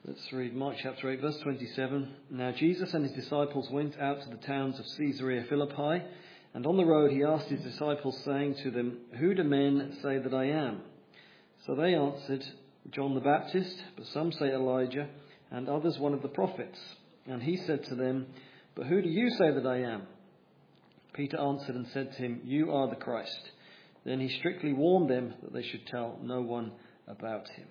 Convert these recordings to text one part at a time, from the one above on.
Let's read Mark chapter 8, verse 27. Now Jesus and his disciples went out to the towns of Caesarea Philippi, and on the road he asked his disciples, saying to them, Who do men say that I am? So they answered, John the Baptist, but some say Elijah, and others one of the prophets. And he said to them, But who do you say that I am? Peter answered and said to him, You are the Christ. Then he strictly warned them that they should tell no one about him.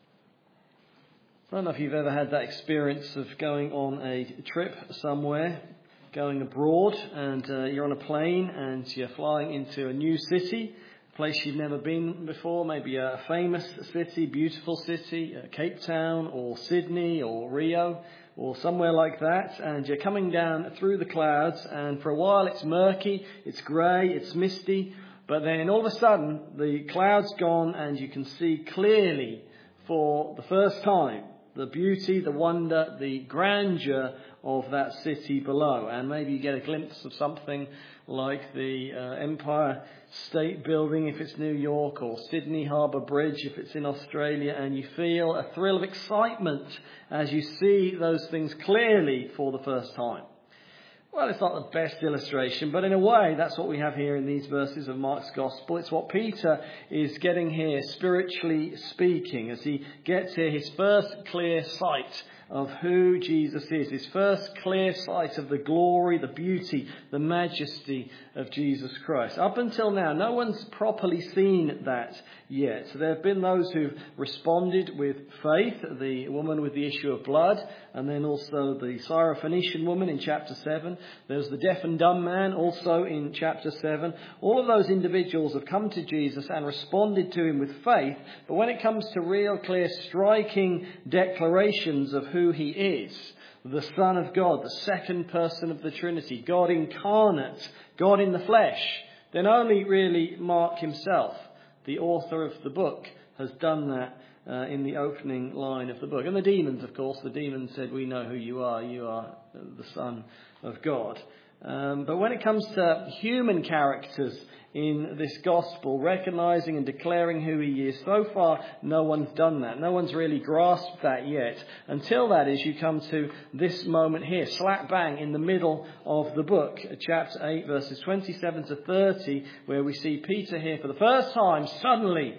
I don't know if you've ever had that experience of going on a trip somewhere, going abroad, and you're on a plane and you're flying into a new city, a place you've never been before, maybe a famous city, beautiful city, Cape Town or Sydney or Rio or somewhere like that, and you're coming down through the clouds, and for a while it's murky, it's grey, it's misty, but then all of a sudden the cloud's gone and you can see clearly for the first time the beauty, the wonder, the grandeur of that city below. And maybe you get a glimpse of something like the Empire State Building if it's New York, or Sydney Harbour Bridge if it's in Australia, and you feel a thrill of excitement as you see those things clearly for the first time. Well, it's not the best illustration, but in a way, that's what we have here in these verses of Mark's Gospel. It's what Peter is getting here, spiritually speaking, as he gets here his first clear sight of who Jesus is, his first clear sight of the glory, the beauty, the majesty of Jesus Christ. Up until now, no one's properly seen that yet. There have been those who've responded with faith, the woman with the issue of blood, and then also the Syrophoenician woman in chapter 7. There's the deaf and dumb man also in chapter 7. All of those individuals have come to Jesus and responded to him with faith, but when it comes to real, clear, striking declarations of who he is, the Son of God, the second person of the Trinity, God incarnate, God in the flesh, then only really Mark himself, the author of the book, has done that in the opening line of the book. And the demons, of course, the demons said, We know who you are the Son of God. But when it comes to human characters in this gospel, recognising and declaring who he is, so far no one's done that. No one's really grasped that yet. Until that is, you come to this moment here, slap bang in the middle of the book, chapter 8, verses 27 to 30, where we see Peter here for the first time, suddenly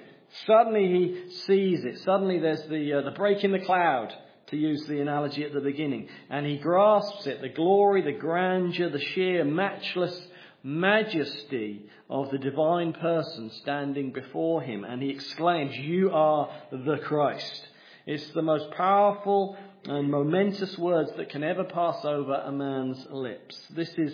he sees it. Suddenly there's the break in the cloud, to use the analogy at the beginning. And he grasps it, the glory, the grandeur, the sheer matchless majesty of the divine person standing before him. And he exclaims, You are the Christ. It's the most powerful and momentous words that can ever pass over a man's lips. This is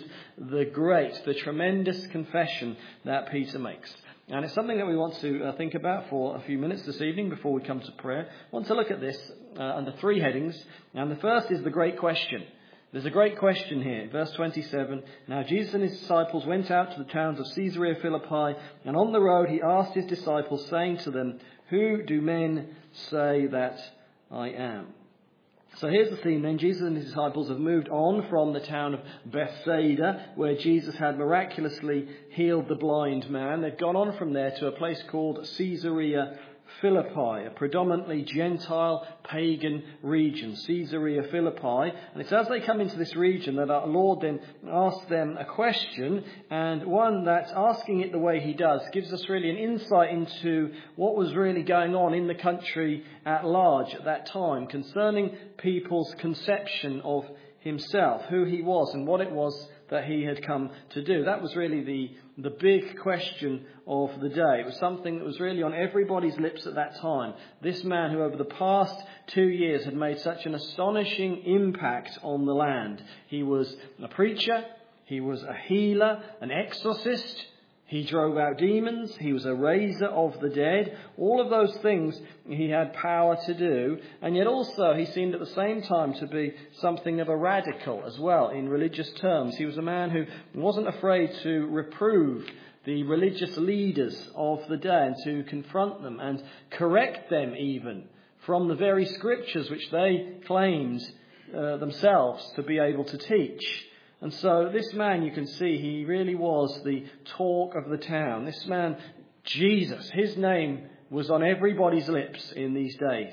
the tremendous confession that Peter makes. And it's something that we want to think about for a few minutes this evening before we come to prayer. I want to look at this under three headings. And the first is the great question. There's a great question here. Verse 27. Now Jesus and his disciples went out to the towns of Caesarea Philippi, and on the road he asked his disciples, saying to them, Who do men say that I am? So here's the theme then. Jesus and his disciples have moved on from the town of Bethsaida, where Jesus had miraculously healed the blind man. They've gone on from there to a place called Caesarea Philippi, a predominantly Gentile pagan region, Caesarea Philippi. And it's as they come into this region that our Lord then asks them a question, and one that's asking it the way he does gives us really an insight into what was really going on in the country at large at that time concerning people's conception of himself, who he was and what it was that he had come to do. That was really the big question of the day. It was something that was really on everybody's lips at that time. This man who over the past 2 years had made such an astonishing impact on the land. He was a preacher, he was a healer, an exorcist, he drove out demons, he was a raiser of the dead. All of those things he had power to do. And yet also he seemed at the same time to be something of a radical as well in religious terms. He was a man who wasn't afraid to reprove the religious leaders of the day and to confront them and correct them even from the very scriptures which they claimed themselves to be able to teach. And so this man, you can see, he really was the talk of the town. This man, Jesus, his name was on everybody's lips in these days.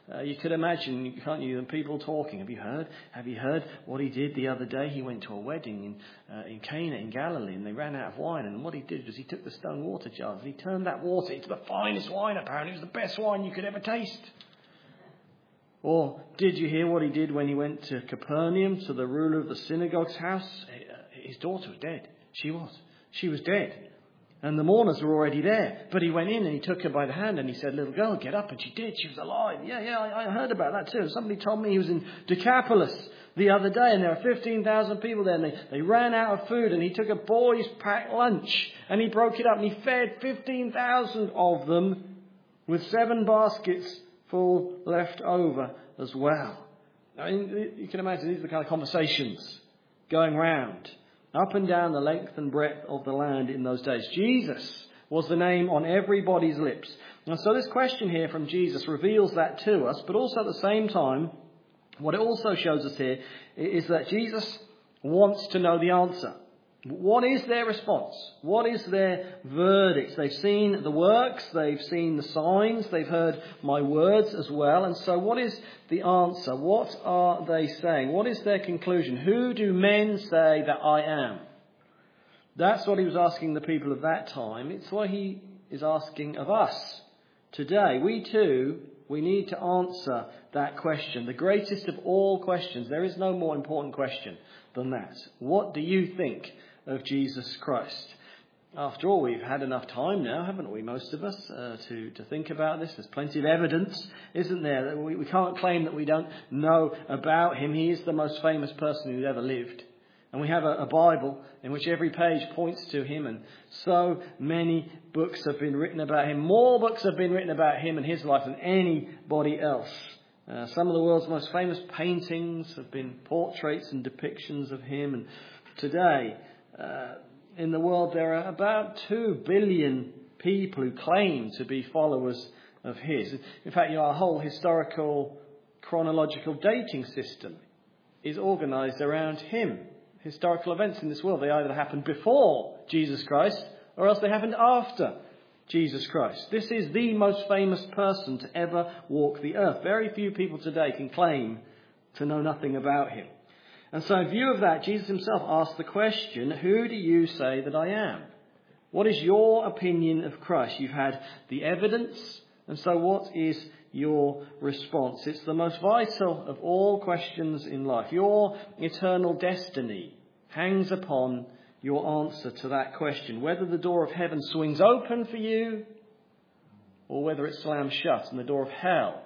You could imagine, can't you, people talking. Have you heard what he did the other day? He went to a wedding in Cana in Galilee, and they ran out of wine. And what he did was he took the stone water jars and he turned that water into the finest wine, apparently. It was the best wine you could ever taste. Or did you hear what he did when he went to Capernaum, to the ruler of the synagogue's house? His daughter was dead. She was dead. And the mourners were already there. But he went in and he took her by the hand and he said, "Little girl, get up." And she did. She was alive. I heard about that too. Somebody told me he was in Decapolis the other day and there were 15,000 people there and they ran out of food and he took a boys' packed lunch and he broke it up and he fed 15,000 of them with 7 baskets full left over as well. I mean, you can imagine these are the kind of conversations going round up and down the length and breadth of the land in those days. Jesus was the name on everybody's lips. And so this question here from Jesus reveals that to us, but also at the same time, what it also shows us here is that Jesus wants to know the answer. What is their response? What is their verdict? They've seen the works, they've seen the signs, they've heard my words as well. And so what is the answer? What are they saying? What is their conclusion? Who do men say that I am? That's what he was asking the people of that time. It's what he is asking of us today. We too, we need to answer that question. The greatest of all questions. There is no more important question than that. What do you think of Jesus Christ? After all, we've had enough time now, haven't we, most of us, to think about this. There's plenty of evidence, isn't there? We can't claim that we don't know about him. He is the most famous person who's ever lived. And we have a Bible in which every page points to him, and so many books have been written about him. More books have been written about him and his life than anybody else. Some of the world's most famous paintings have been portraits and depictions of him. And today, in the world, there are about 2 billion people who claim to be followers of his. In fact, our whole historical chronological dating system is organised around him. Historical events in this world, they either happened before Jesus Christ or else they happened after Jesus Christ. This is the most famous person to ever walk the earth. Very few people today can claim to know nothing about him. And so in view of that, Jesus himself asked the question, who do you say that I am? What is your opinion of Christ? You've had the evidence, and so what is your response? It's the most vital of all questions in life. Your eternal destiny hangs upon your answer to that question. Whether the door of heaven swings open for you or whether it slams shut and the door of hell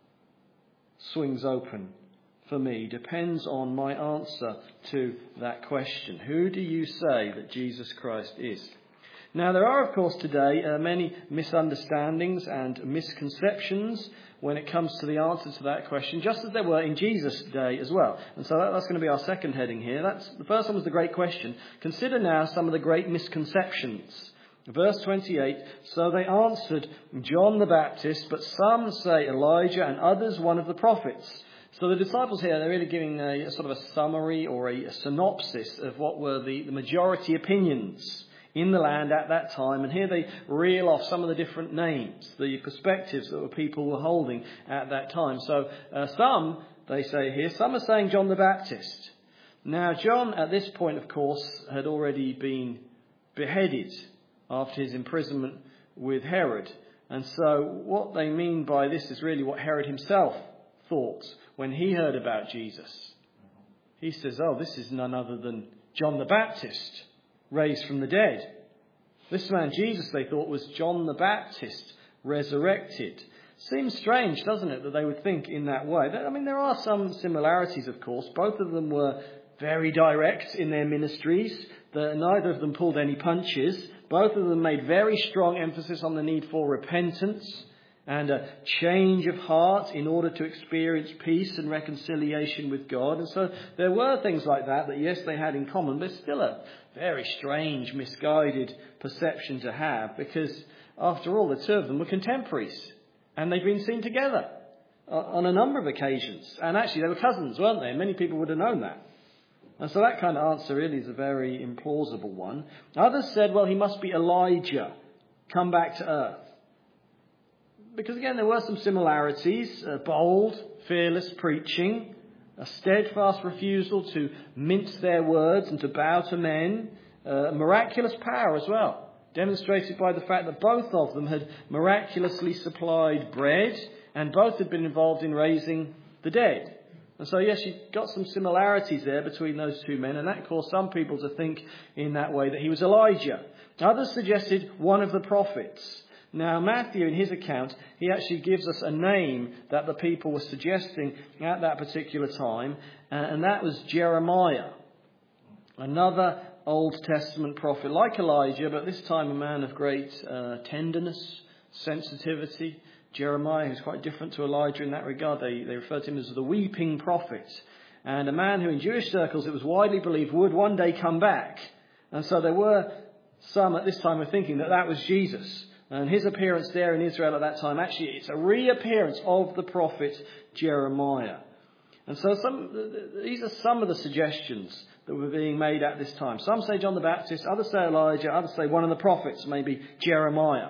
swings open for me depends on my answer to that question. Who do you say that Jesus Christ is? Now, there are, of course, today many misunderstandings and misconceptions when it comes to the answer to that question, just as there were in Jesus' day as well. And so that's going to be our second heading here. The first one was the great question. Consider now some of the great misconceptions. Verse 28, so they answered, John the Baptist, but some say Elijah and others one of the prophets. So the disciples here, they're really giving a sort of a summary or a synopsis of what were the majority opinions in the land at that time. And here they reel off some of the different names, the perspectives that people were holding at that time. So some, they say here, some are saying John the Baptist. Now, John at this point, of course, had already been beheaded after his imprisonment with Herod. And so what they mean by this is really what Herod himself thought when he heard about Jesus. He says, this is none other than John the Baptist, raised from the dead. This man Jesus, they thought, was John the Baptist, resurrected. Seems strange, doesn't it, that they would think in that way. I mean, there are some similarities, of course. Both of them were very direct in their ministries. Neither of them pulled any punches. Both of them made very strong emphasis on the need for repentance and a change of heart in order to experience peace and reconciliation with God. And so there were things like that, yes, they had in common, but still a very strange, misguided perception to have, because after all, the two of them were contemporaries and they'd been seen together on a number of occasions. And actually, they were cousins, weren't they? And many people would have known that. And so that kind of answer really is a very implausible one. Others said, well, he must be Elijah, come back to earth. Because again, there were some similarities, bold, fearless preaching, a steadfast refusal to mince their words and to bow to men, miraculous power as well, demonstrated by the fact that both of them had miraculously supplied bread and both had been involved in raising the dead. And so, yes, you've got some similarities there between those two men, and that caused some people to think in that way that he was Elijah. Others suggested one of the prophets. Now, Matthew, in his account, he actually gives us a name that the people were suggesting at that particular time, and that was Jeremiah, another Old Testament prophet like Elijah, but this time a man of great tenderness, sensitivity. Jeremiah, who's quite different to Elijah in that regard. They referred to him as the weeping prophet, and a man who in Jewish circles it was widely believed would one day come back. And so there were some at this time who were thinking that that was Jesus. And his appearance there in Israel at that time, actually it's a reappearance of the prophet Jeremiah. And so these are some of the suggestions that were being made at this time. Some say John the Baptist, others say Elijah, others say one of the prophets, maybe Jeremiah.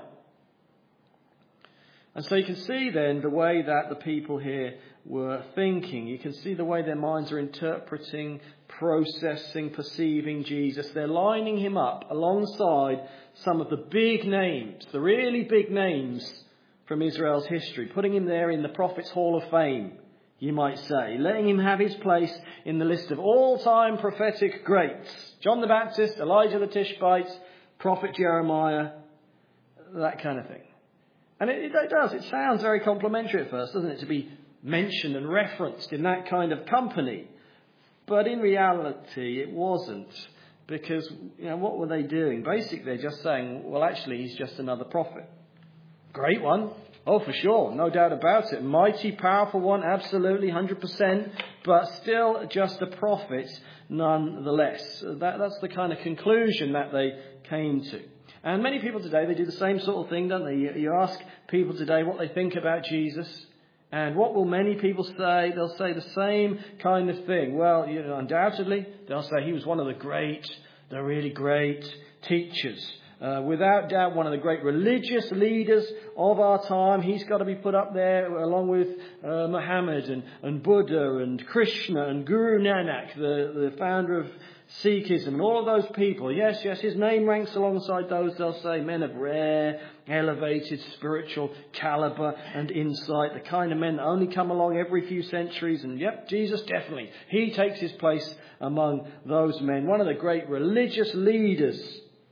And so you can see then the way that the people here were thinking. You can see the way their minds are interpreting, processing, perceiving Jesus. They're lining him up alongside some of the big names, the really big names from Israel's history, putting him there in the Prophet's Hall of Fame, you might say, letting him have his place in the list of all-time prophetic greats. John the Baptist, Elijah the Tishbite, Prophet Jeremiah, that kind of thing. And it does. It sounds very complimentary at first, doesn't it, to be mentioned and referenced in that kind of company. But in reality, it wasn't. Because, what were they doing? Basically, they're just saying, well, actually, he's just another prophet. Great one. Oh, for sure. No doubt about it. Mighty, powerful one. Absolutely, 100%. But still just a prophet nonetheless. That's the kind of conclusion that they came to. And many people today, they do the same sort of thing, don't they? You ask people today what they think about Jesus. And what will many people say? They'll say the same kind of thing. Well, undoubtedly, they'll say he was one of the really great teachers. Without doubt, one of the great religious leaders of our time. He's got to be put up there along with Muhammad and Buddha and Krishna and Guru Nanak, the founder of Sikhism and all of those people. Yes, his name ranks alongside those, they'll say, men of rare, elevated spiritual caliber and insight, the kind of men that only come along every few centuries. And yep, Jesus definitely, he takes his place among those men. One of the great religious leaders.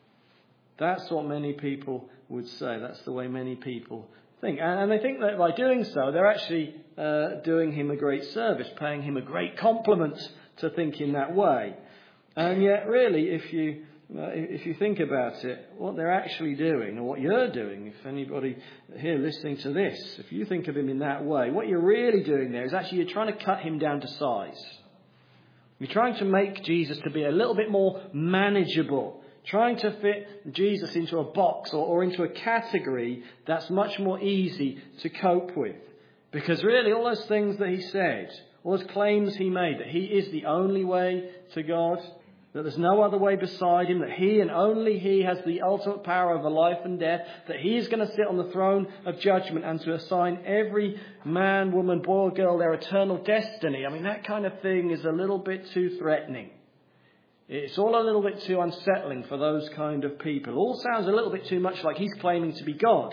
That's what many people would say. That's the way many people think. And they think that by doing so, they're actually doing him a great service, paying him a great compliment to think in that way. And yet, really, if you think about it, what they're actually doing, or what you're doing, if anybody here listening to this, if you think of him in that way, what you're really doing there is actually you're trying to cut him down to size. You're trying to make Jesus to be a little bit more manageable, trying to fit Jesus into a box or into a category that's much more easy to cope with. Because really, all those things that he said, all those claims he made, that he is the only way to God, that there's no other way beside him, that he and only he has the ultimate power over life and death, that he is going to sit on the throne of judgment and to assign every man, woman, boy or girl their eternal destiny. I mean, that kind of thing is a little bit too threatening. It's all a little bit too unsettling for those kind of people. It all sounds a little bit too much like he's claiming to be God.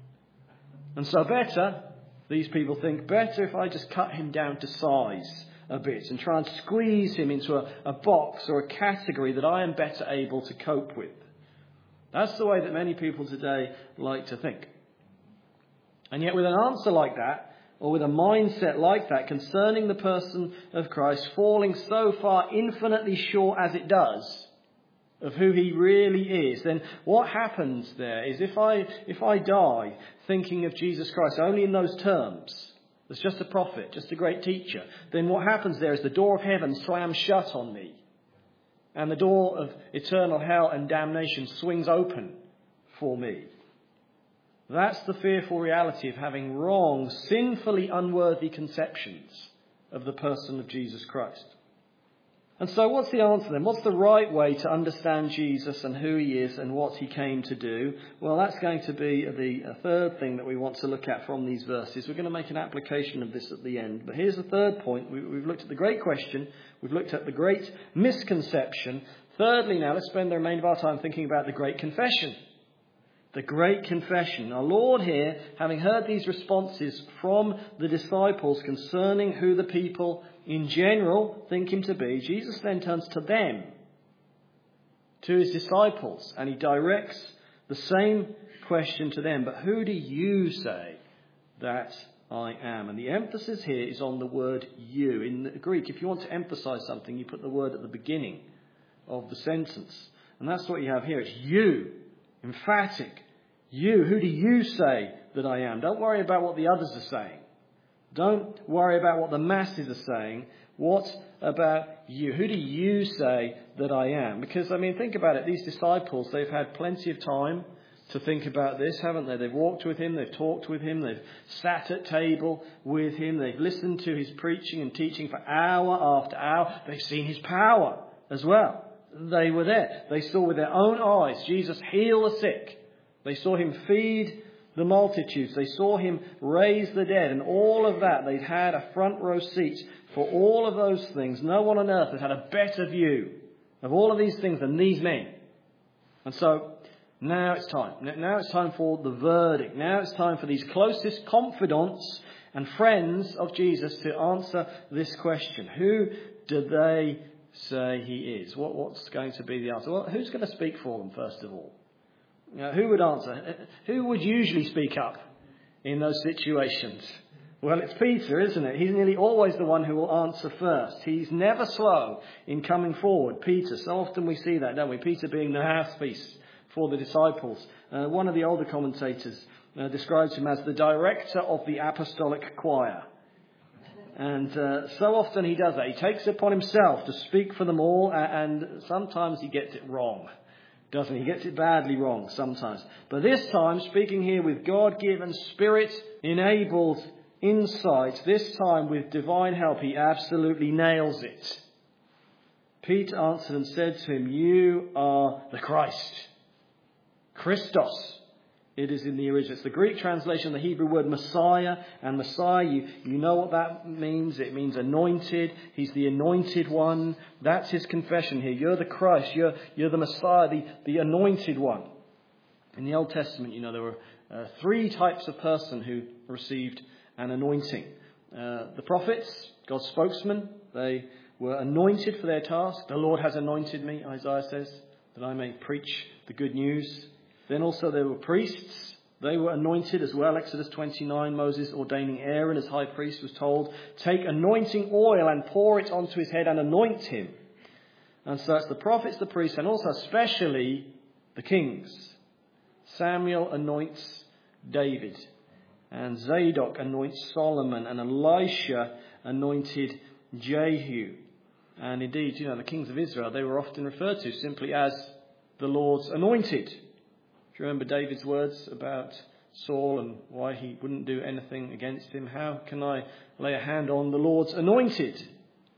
And so these people think, better if I just cut him down to size a bit and try and squeeze him into a box or a category that I am better able to cope with. That's the way that many people today like to think. And yet with an answer like that, or with a mindset like that concerning the person of Christ, falling so far infinitely short as it does of who he really is, then what happens there is if I die thinking of Jesus Christ only in those terms, as just a prophet, just a great teacher, then what happens there is the door of heaven slams shut on me. And the door of eternal hell and damnation swings open for me. That's the fearful reality of having wrong, sinfully unworthy conceptions of the person of Jesus Christ. And so what's the answer then? What's the right way to understand Jesus and who he is and what he came to do? Well, that's going to be the third thing that we want to look at from these verses. We're going to make an application of this at the end. But here's the third point. We've looked at the great question. We've looked at the great misconception. Thirdly, now, let's spend the remainder of our time thinking about the great confession. The great confession. Our Lord here, having heard these responses from the disciples concerning who the people in general think him to be, Jesus then turns to them, to his disciples, and he directs the same question to them. But who do you say that I am? And the emphasis here is on the word you. In the Greek, if you want to emphasize something, you put the word at the beginning of the sentence. And that's what you have here. It's you. Emphatic. You. Who do you say that I am? Don't worry about what the others are saying. Don't worry about what the masses are saying. What about you? Who do you say that I am? Because, think about it. These disciples, they've had plenty of time to think about this, haven't they? They've walked with him. They've talked with him. They've sat at table with him. They've listened to his preaching and teaching for hour after hour. They've seen his power as well. They were there. They saw with their own eyes Jesus heal the sick. They saw him feed the multitudes. They saw him raise the dead, and all of that. They'd had a front row seat for all of those things. No one on earth has had a better view of all of these things than these men. And so now it's time. Now it's time for the verdict. Now it's time for these closest confidants and friends of Jesus to answer this question. Who do they say he is? What's going to be the answer? Well, who's going to speak for them, first of all? Who would answer? Who would usually speak up in those situations? Well, it's Peter, isn't it? He's nearly always the one who will answer first. He's never slow in coming forward. Peter, so often we see that, don't we? Peter being the mouthpiece for the disciples. One of the older commentators describes him as the director of the apostolic choir. And so often he does that. He takes it upon himself to speak for them all, and sometimes he gets it wrong. Doesn't he? He gets it badly wrong sometimes. But this time, speaking here with God-given, Spirit-enabled insight, this time with divine help, he absolutely nails it. Peter answered and said to him, "You are the Christ." Christos. It is in the original. It's the Greek translation of the Hebrew word Messiah. And Messiah, you know what that means. It means anointed. He's the anointed one. That's his confession here. You're the Christ. You're the Messiah, the anointed one. In the Old Testament, there were three types of person who received an anointing. The prophets, God's spokesmen, they were anointed for their task. The Lord has anointed me, Isaiah says, that I may preach the good news. Then also there were priests. They were anointed as well. Exodus 29, Moses ordaining Aaron as high priest was told, take anointing oil and pour it onto his head and anoint him. And so it's the prophets, the priests, and also especially the kings. Samuel anoints David, and Zadok anoints Solomon, and Elisha anointed Jehu. And indeed, the kings of Israel, they were often referred to simply as the Lord's anointed. Do you remember David's words about Saul and why he wouldn't do anything against him? How can I lay a hand on the Lord's anointed?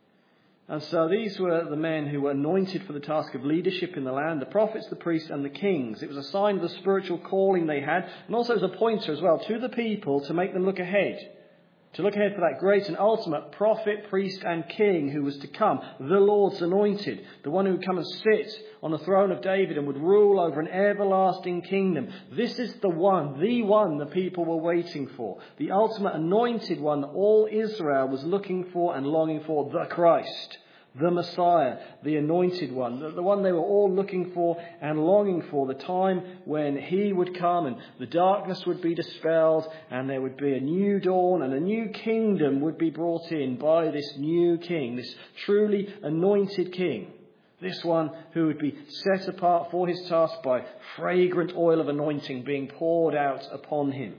And so these were the men who were anointed for the task of leadership in the land, the prophets, the priests and the kings. It was a sign of the spiritual calling they had, and also as a pointer as well to the people to make them look ahead. To look ahead for that great and ultimate prophet, priest and king who was to come, the Lord's anointed, the one who would come and sit on the throne of David and would rule over an everlasting kingdom. This is the one the people were waiting for, the ultimate anointed one that all Israel was looking for and longing for, the Christ, the Messiah, the anointed one, the one they were all looking for and longing for, the time when he would come and the darkness would be dispelled and there would be a new dawn and a new kingdom would be brought in by this new king, this truly anointed king, this one who would be set apart for his task by fragrant oil of anointing being poured out upon him.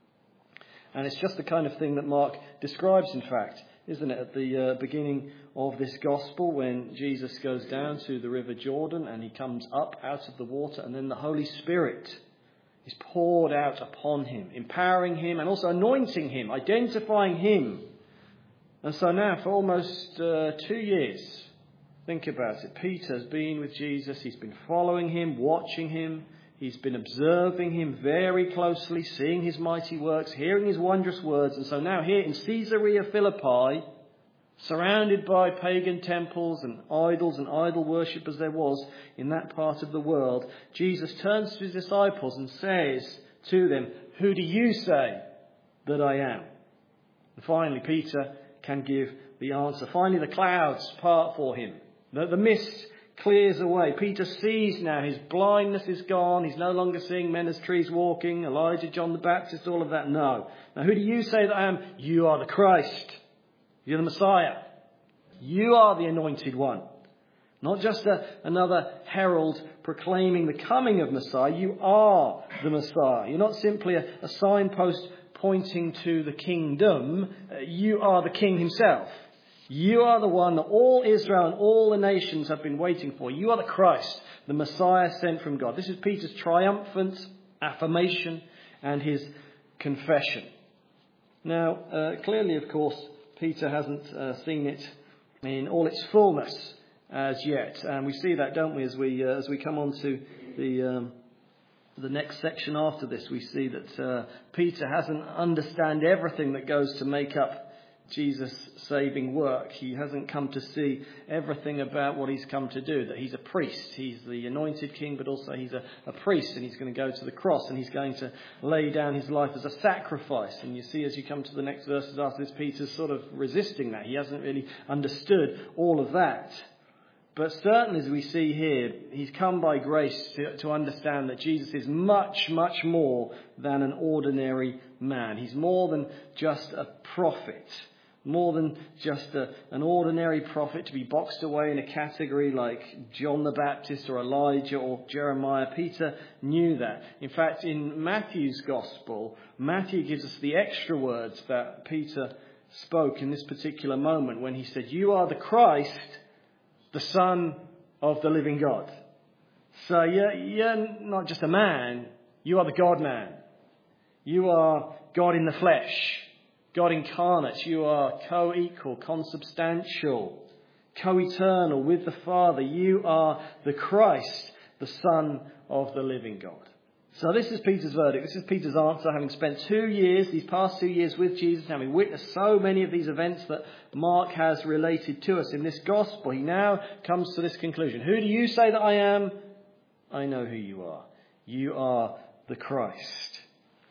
And it's just the kind of thing that Mark describes, in fact, isn't it, at the beginning of this gospel when Jesus goes down to the River Jordan and he comes up out of the water, and then the Holy Spirit is poured out upon him, empowering him and also anointing him, identifying him. And so now for almost 2 years, Think about it. Peter's been with Jesus. He's been following him, watching him. He's been observing him very closely, seeing his mighty works, hearing his wondrous words. And so now here in Caesarea Philippi, surrounded by pagan temples and idols and idol worship as there was in that part of the world, Jesus turns to his disciples and says to them, "Who do you say that I am?" And finally, Peter can give the answer. Finally, the clouds part for him. The mist clears away. Peter sees now. His blindness is gone. He's no longer seeing men as trees walking, Elijah, John the Baptist, all of that. No. Now, who do you say that I am? You are the Christ. You're the Messiah. You are the anointed one. Not just another herald proclaiming the coming of Messiah. You are the Messiah. You're not simply a signpost pointing to the kingdom. You are the king himself. You are the one that all Israel and all the nations have been waiting for. You are the Christ, the Messiah sent from God. This is Peter's triumphant affirmation and his confession. Now, clearly, of course, Peter hasn't seen it in all its fullness as yet. And we see that, don't we, as we come on to the next section after this. We see that Peter hasn't understand everything that goes to make up Jesus' saving work. He hasn't come to see everything about what he's come to do, that he's a priest. He's the anointed king, but also he's a priest, and he's going to go to the cross, and he's going to lay down his life as a sacrifice. And you see, as you come to the next verses after this, Peter's sort of resisting that. He hasn't really understood all of that. But certainly, as we see here, he's come by grace to understand that Jesus is much, much more than an ordinary man. He's more than just a prophet. More than just an ordinary prophet to be boxed away in a category like John the Baptist or Elijah or Jeremiah. Peter knew that. In fact, in Matthew's Gospel, Matthew gives us the extra words that Peter spoke in this particular moment when he said, "You are the Christ, the Son of the living God." So you're not just a man, you are the God-man. You are God in the flesh. God incarnate. You are co-equal, consubstantial, co-eternal with the Father. You are the Christ, the Son of the living God. So this is Peter's verdict. This is Peter's answer, having spent these past 2 years with Jesus, having witnessed so many of these events that Mark has related to us in this gospel. He now comes to this conclusion. Who do you say that I am? I know who you are. You are the Christ.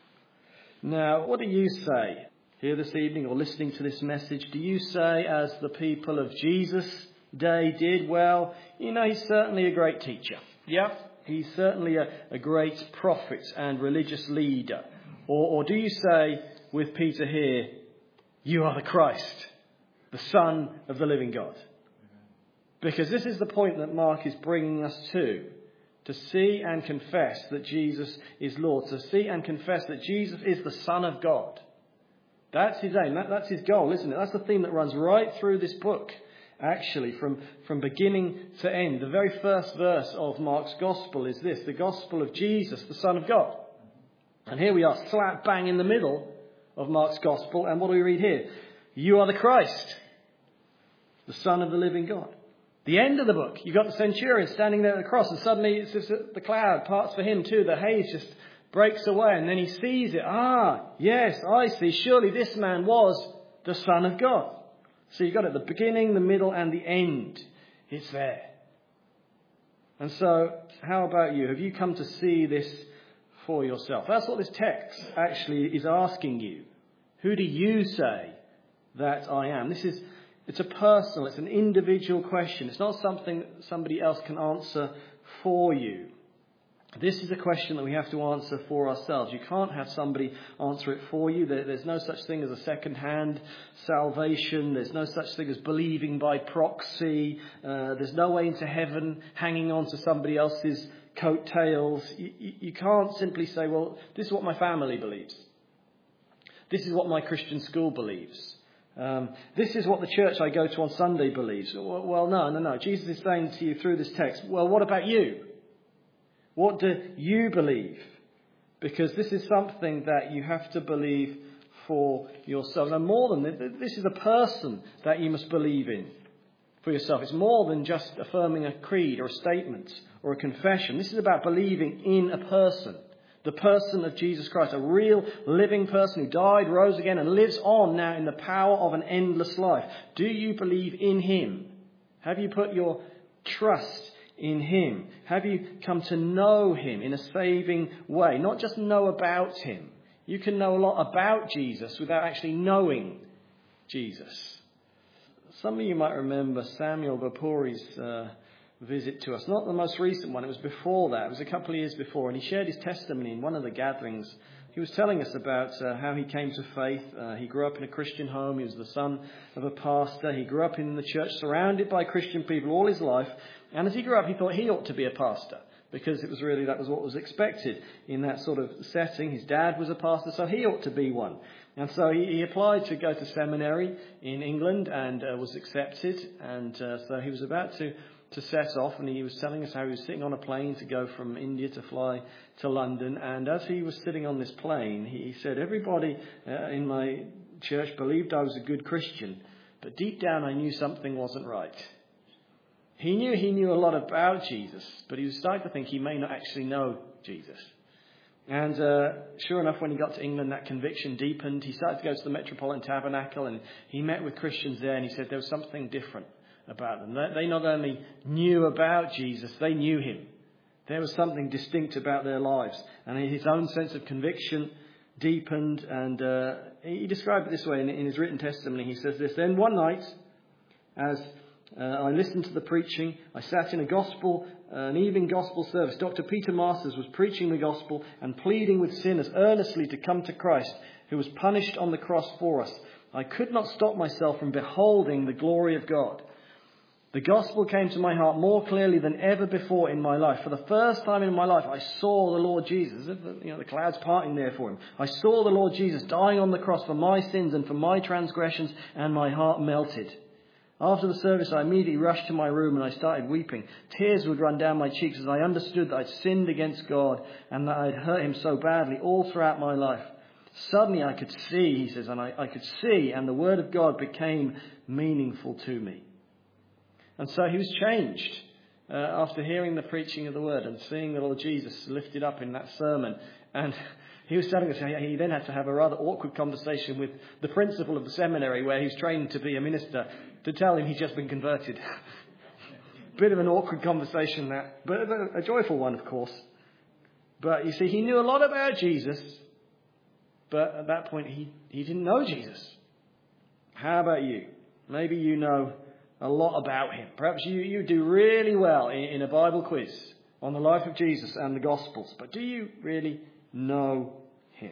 Now, what do you say? Here this evening, or listening to this message, do you say, as the people of Jesus' day did, well, he's certainly a great teacher. Yeah, he's certainly a great prophet and religious leader. Or do you say, with Peter here, you are the Christ, the Son of the living God? Because this is the point that Mark is bringing us to see and confess that Jesus is Lord, to see and confess that Jesus is the Son of God. That's his aim. That's his goal, isn't it? That's the theme that runs right through this book, actually, from beginning to end. The very first verse of Mark's Gospel is this, the Gospel of Jesus, the Son of God. And here we are, slap bang in the middle of Mark's Gospel. And what do we read here? You are the Christ, the Son of the living God. The end of the book, you've got the centurion standing there at the cross, and suddenly it's just the cloud parts for him too. The haze just breaks away, and then he sees it. Yes, I see. Surely this man was the Son of God. So you've got it, the beginning, the middle, and the end. It's there. And so, how about you? Have you come to see this for yourself? That's what this text actually is asking you. Who do you say that I am? It's a personal, it's an individual question. It's not something that somebody else can answer for you. This is a question that we have to answer for ourselves. You can't have somebody answer it for you. There's no such thing as a second-hand salvation. There's no such thing as believing by proxy. There's no way into heaven hanging on to somebody else's coattails. You can't simply say, well, this is what my family believes. This is what my Christian school believes. This is what the church I go to on Sunday believes. Well, no. Jesus is saying to you through this text, well, what about you? What do you believe? Because this is something that you have to believe for yourself. And more than this is a person that you must believe in. for yourself. It's more than just affirming a creed or a statement or a confession. This is about believing in a person, the person of Jesus Christ, a real living person who died, rose again, and lives on now in the power of an endless life. Do you believe in him? Have you put your trust in him? Have you come to know him in a saving way? Not just know about him. You can know a lot about Jesus without actually knowing Jesus. Some of you might remember Samuel Vapori's visit to us. Not the most recent one. It was before that. It was a couple of years before. And he shared his testimony in one of the gatherings. He was telling us about how he came to faith. He grew up in a Christian home. He was the son of a pastor. He grew up in the church, surrounded by Christian people all his life. And as he grew up, he thought he ought to be a pastor, because it was really, that was what was expected in that sort of setting. His dad was a pastor, so he ought to be one. And so he applied to go to seminary in England and was accepted. And so he was about to set off, and he was telling us how he was sitting on a plane to go from India to fly to London. And as he was sitting on this plane, he said, everybody in my church believed I was a good Christian, but deep down I knew something wasn't right. He knew a lot about Jesus, but he was starting to think he may not actually know Jesus. And sure enough, when he got to England, that conviction deepened. He started to go to the Metropolitan Tabernacle, and he met with Christians there, and he said there was something different about them. They not only knew about Jesus, they knew him. There was something distinct about their lives. And his own sense of conviction deepened, and he described it this way in his written testimony. He says this: then one night, as I listened to the preaching, I sat in an evening gospel service. Dr. Peter Masters was preaching the gospel and pleading with sinners earnestly to come to Christ, who was punished on the cross for us. I could not stop myself from beholding the glory of God. The gospel came to my heart more clearly than ever before in my life. For the first time in my life, I saw the Lord Jesus. The clouds parting there for him. I saw the Lord Jesus dying on the cross for my sins and for my transgressions, and my heart melted. After the service, I immediately rushed to my room and I started weeping. Tears would run down my cheeks as I understood that I'd sinned against God and that I'd hurt him so badly all throughout my life. Suddenly I could see, he says, and I could see, and the word of God became meaningful to me. And so he was changed after hearing the preaching of the word and seeing the Lord Jesus lifted up in that sermon. And he was telling us he then had to have a rather awkward conversation with the principal of the seminary where he's trained to be a minister, to tell him he's just been converted. Bit of an awkward conversation, that, but a joyful one, of course. But you see, he knew a lot about Jesus, but at that point he didn't know Jesus. How about you? Maybe you know a lot about him. Perhaps you do really well in a Bible quiz on the life of Jesus and the Gospels, but do you really know him?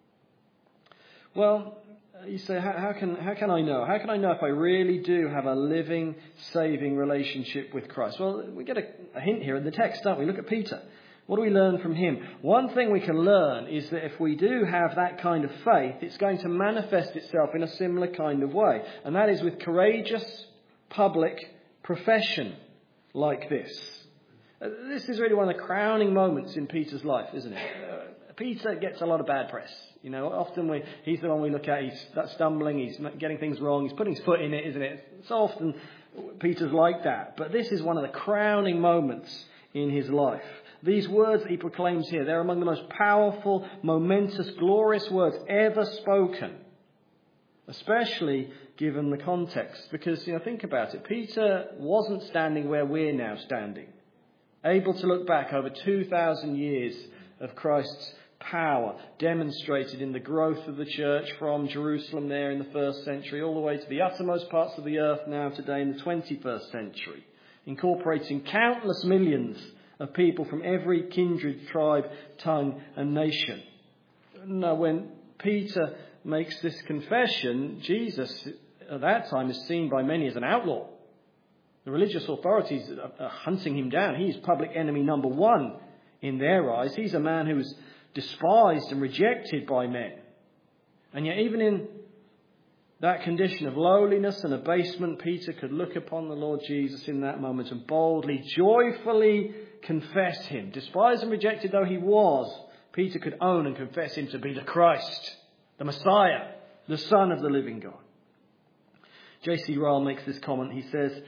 Well, you say, how can I know? How can I know if I really do have a living, saving relationship with Christ? Well, we get a hint here in the text, don't we? Look at Peter. What do we learn from him? One thing we can learn is that if we do have that kind of faith, it's going to manifest itself in a similar kind of way. And that is with courageous public profession like this. This is really one of the crowning moments in Peter's life, isn't it? Peter gets a lot of bad press. Often he's the one we look at, he's stumbling, he's getting things wrong, he's putting his foot in it, isn't it? So often Peter's like that. But this is one of the crowning moments in his life. These words that he proclaims here, they're among the most powerful, momentous, glorious words ever spoken. Especially given the context. Because, think about it. Peter wasn't standing where we're now standing. Able to look back over 2,000 years of Christ's power demonstrated in the growth of the church from Jerusalem there in the 1st century all the way to the uttermost parts of the earth now today in the 21st century, incorporating countless millions of people from every kindred, tribe, tongue and nation. Now, when Peter makes this confession, Jesus at that time is seen by many as an outlaw. The religious authorities are hunting him down. He's public enemy number one in their eyes. He's a man who is despised and rejected by men. And yet even in that condition of lowliness and abasement, Peter could look upon the Lord Jesus in that moment and boldly, joyfully confess him. Despised and rejected though he was, Peter could own and confess him to be the Christ, the Messiah, the Son of the living God. J.C. Ryle makes this comment. He says,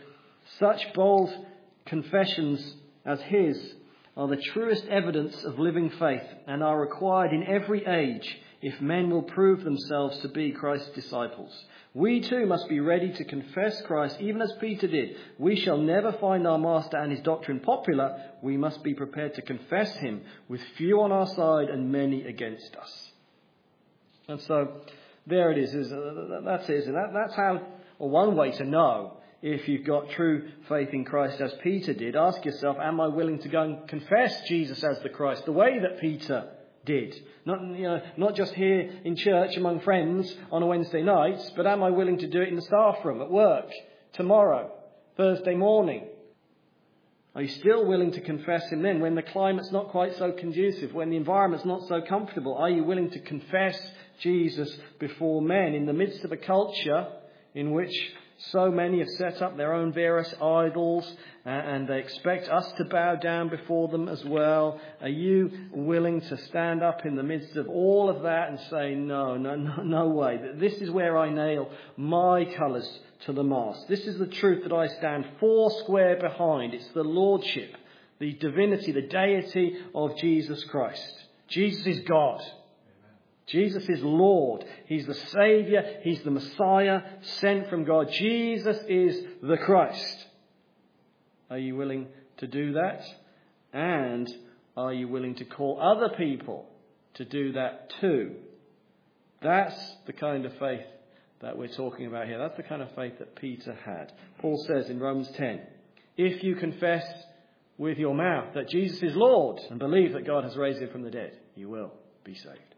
Such bold confessions as his are the truest evidence of living faith and are required in every age if men will prove themselves to be Christ's disciples. We too must be ready to confess Christ, even as Peter did. We shall never find our master and his doctrine popular. We must be prepared to confess him with few on our side and many against us. And so there it is. That's it. That's how, or one way to know if you've got true faith in Christ as Peter did. Ask yourself, am I willing to go and confess Jesus as the Christ, the way that Peter did? Not just here in church among friends on a Wednesday night, but am I willing to do it in the staff room, at work, tomorrow, Thursday morning? Are you still willing to confess him then when the climate's not quite so conducive, when the environment's not so comfortable? Are you willing to confess Jesus before men in the midst of a culture in which so many have set up their own various idols and they expect us to bow down before them as well? Are you willing to stand up in the midst of all of that and say, no way. This is where I nail my colours to the mast. This is the truth that I stand four square behind. It's the lordship, the divinity, the deity of Jesus Christ. Jesus is God. Jesus is Lord. He's the Saviour. He's the Messiah sent from God. Jesus is the Christ. Are you willing to do that? And are you willing to call other people to do that too? That's the kind of faith that we're talking about here. That's the kind of faith that Peter had. Paul says in Romans 10, if you confess with your mouth that Jesus is Lord and believe that God has raised him from the dead, you will be saved.